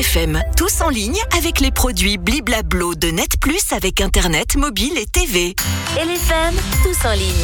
BFM, tous en ligne avec les produits Bliblablo de Net Plus avec Internet, mobile et TV. LFM, tous en ligne.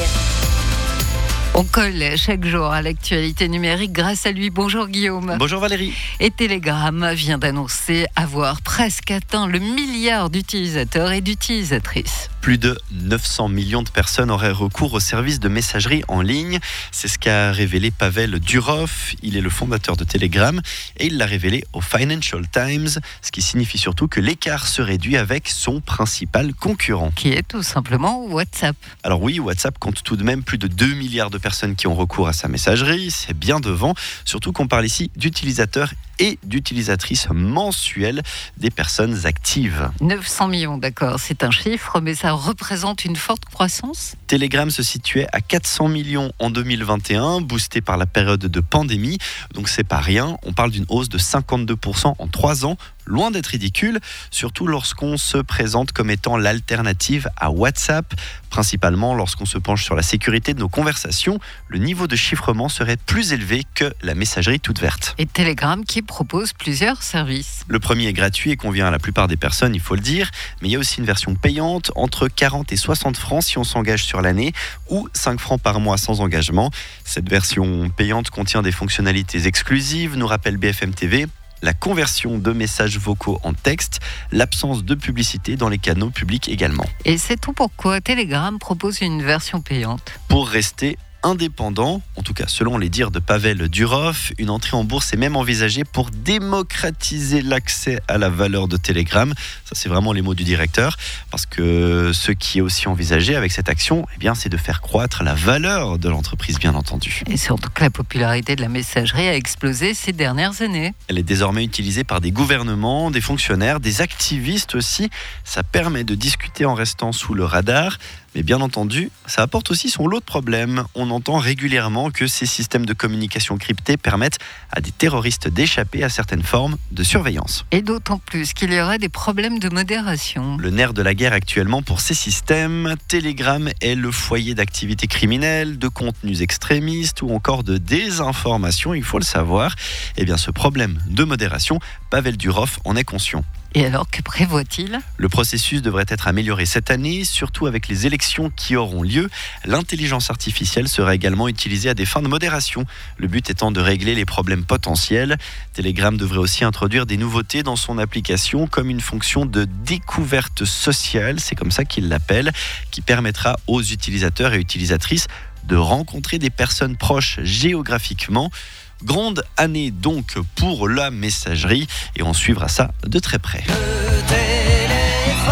On colle chaque jour à l'actualité numérique grâce à lui. Bonjour Guillaume. Bonjour Valérie. Et Telegram vient d'annoncer avoir presque atteint le milliard d'utilisateurs et d'utilisatrices. Plus de 900 millions de personnes auraient recours au service de messagerie en ligne. C'est ce qu'a révélé Pavel Durov. Il est le fondateur de Telegram et il l'a révélé au Financial Times, ce qui signifie surtout que l'écart se réduit avec son principal concurrent. Qui est tout simplement WhatsApp. Alors oui, WhatsApp compte tout de même plus de 2 milliards de personnes qui ont recours à sa messagerie. C'est bien devant, surtout qu'on parle ici d'utilisateurs et d'utilisatrices mensuelles des personnes actives. 900 millions, d'accord, c'est un chiffre, mais ça représente une forte croissance. Telegram se situait à 400 millions en 2021, boosté par la période de pandémie. Donc c'est pas rien, on parle d'une hausse de 52% en 3 ans. Loin d'être ridicule, surtout lorsqu'on se présente comme étant l'alternative à WhatsApp. Principalement lorsqu'on se penche sur la sécurité de nos conversations, le niveau de chiffrement serait plus élevé que la messagerie toute verte. Et Telegram qui propose plusieurs services. Le premier est gratuit et convient à la plupart des personnes, il faut le dire. Mais il y a aussi une version payante, entre 40 et 60 francs si on s'engage sur l'année, ou 5 francs par mois sans engagement. Cette version payante contient des fonctionnalités exclusives, nous rappelle BFM TV. La conversion de messages vocaux en texte, l'absence de publicité dans les canaux publics également. Et c'est tout pourquoi Telegram propose une version payante. Pour rester indépendant, en tout cas selon les dires de Pavel Durov, une entrée en bourse est même envisagée pour démocratiser l'accès à la valeur de Telegram. Ça, c'est vraiment les mots du directeur, parce que ce qui est aussi envisagé avec cette action, c'est de faire croître la valeur de l'entreprise, bien entendu. Et surtout que la popularité de la messagerie a explosé ces dernières années. Elle est désormais utilisée par des gouvernements, des fonctionnaires, des activistes aussi. Ça permet de discuter en restant sous le radar. Mais bien entendu, ça apporte aussi son lot de problèmes. On entend régulièrement que ces systèmes de communication cryptés permettent à des terroristes d'échapper à certaines formes de surveillance. Et d'autant plus qu'il y aurait des problèmes de modération. Le nerf de la guerre actuellement pour ces systèmes, Telegram est le foyer d'activités criminelles, de contenus extrémistes ou encore de désinformation, il faut le savoir. Ce problème de modération, Pavel Durov en est conscient. Et alors, que prévoit-il ? Le processus devrait être amélioré cette année, surtout avec les élections qui auront lieu. L'intelligence artificielle sera également utilisée à des fins de modération, le but étant de régler les problèmes potentiels. Telegram devrait aussi introduire des nouveautés dans son application, comme une fonction de découverte sociale, c'est comme ça qu'il l'appelle, qui permettra aux utilisateurs et utilisatrices de rencontrer des personnes proches géographiquement. Grande année donc pour la messagerie et on suivra ça de très près. Le téléphone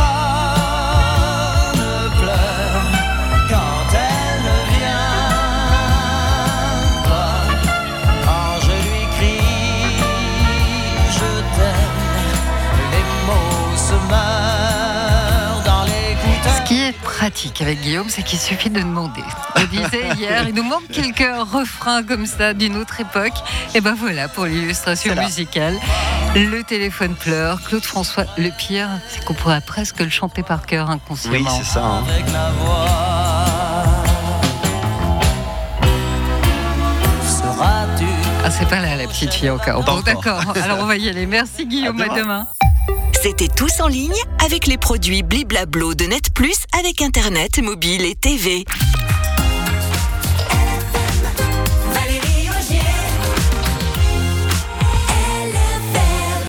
pleure quand elle ne vient pas. Quand je lui crie je t'aime, les mots se meurent dans l'écouteur. Ce qui est pratique avec Guillaume, c'est qu'il suffit de demander. On disait hier, il nous manque quelques refrains comme ça d'une autre époque. Et ben voilà pour l'illustration musicale. Le téléphone pleure. Claude François, le pire, c'est qu'on pourrait presque le chanter par cœur inconsciemment. Oui, c'est ça. Avec la voix, seras-tu? Ah, c'est pas là la petite fille encore. Bon, d'accord. Alors on va y aller. Merci Guillaume, à demain. C'était tous en ligne avec les produits Bliblablo de Net Plus avec Internet, mobile et TV.